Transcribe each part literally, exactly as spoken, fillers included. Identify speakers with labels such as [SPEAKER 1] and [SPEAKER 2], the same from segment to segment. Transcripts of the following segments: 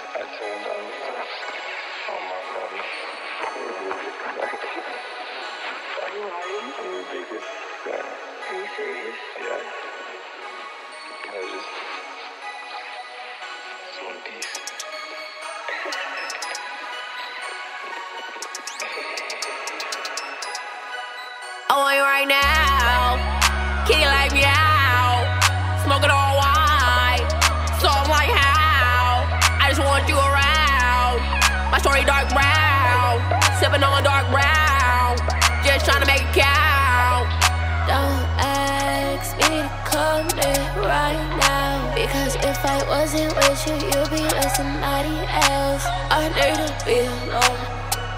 [SPEAKER 1] I turned on all my money.
[SPEAKER 2] Are you lying?
[SPEAKER 1] I'm the biggest fan.
[SPEAKER 2] Are you serious?
[SPEAKER 1] Yeah. I was just... just one piece.
[SPEAKER 3] I want you right now. Kitty like me out. Smoking all white. So I'm like, how? I just want you around. My story dark brown. Sipping on dark brown. Just trying to make it count.
[SPEAKER 4] Don't ask me to come in right now, because if I wasn't with you, you'd be with somebody else. I need to be alone.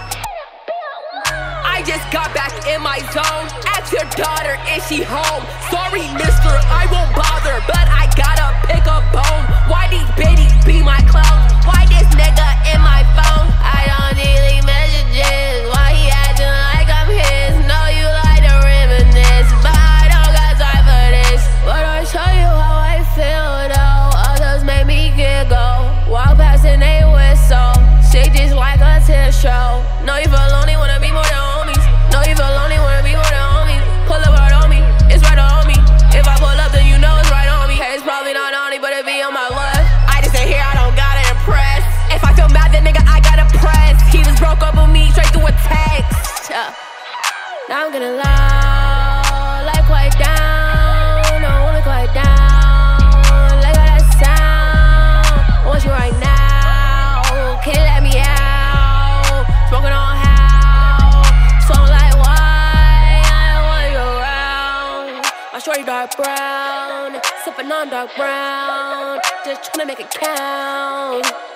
[SPEAKER 3] I just got back in my zone. Ask your daughter, is she home? Sorry, mister, I won't bother, but I gotta pick a bone. Why these biddies be my clones? Why this nigga in my phone? I don't delete messages. Why he acting like I'm his? Know you like to reminisce, but I don't got time for this.
[SPEAKER 4] But I tell you how I feel though. Others make me giggle. Walk past and they whistle. Shit just like a tear show.
[SPEAKER 3] Know you feel lonely, wanna be more than homies. Know you feel lonely, wanna be more than homies. Pull up right on me, it's right on me. If I pull up, then you know it's right on me. Hey, it's probably not on me, but it be on my left. I just ain't here, I don't gotta impress. If I feel mad, then nigga, I gotta press. He just broke up with me straight through a text.
[SPEAKER 4] Yeah. Now I'm gonna lie, like quiet down. No, wanna quiet down. Like all that sound. I want you right now. Kitty, let me out. Smoking on how. So I'm like, why? I want you around. My shorty dark brown. Sipping on dark brown. Just tryna make it count.